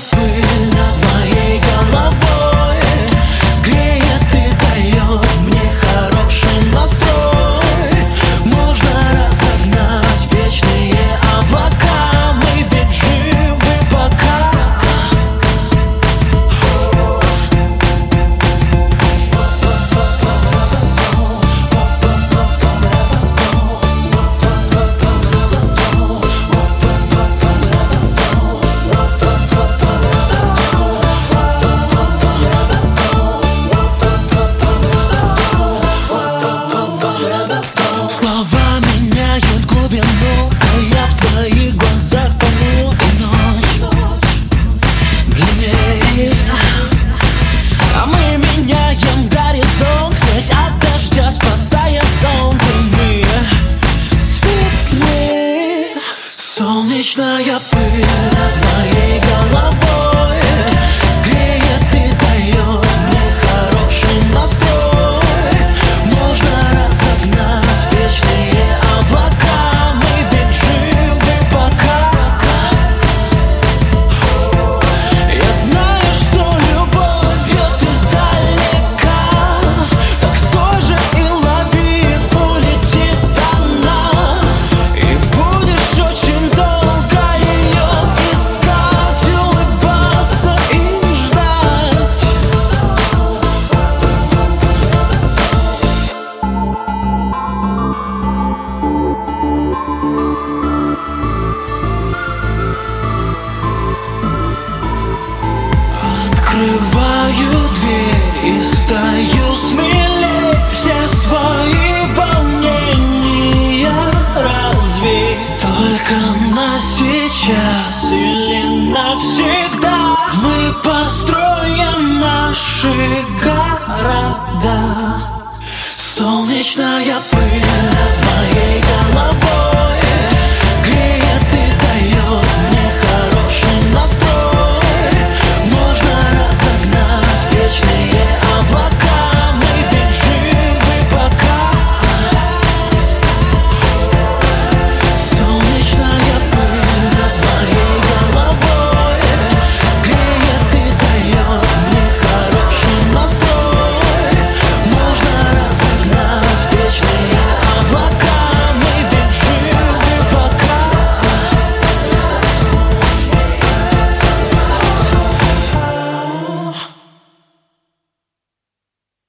пыль над моей головой греет и дает мне хороший настрой. Можно разогнать вечные облака, мы ведь живы пока. Слова меняют глубину, а я в твоих глазах тону. И ночь длиннее, а мы меняем горизонт, ведь от дождя спасает зонт. И мы светлее. Солнечная пыль над моей головой греет и дает мне хороший настрой. Можно разогнать вечные облака, мы ведь живы пока. Я знаю, что любовь бьет издалека, так стой же и лови, улетит она. И будешь очень долго ее искать, улыбаться и ждать. Открываю дверь и стою смелей, все свои волнения развей. Только на сейчас или навсегда мы построим наши города. Солнечная пыль над моей головой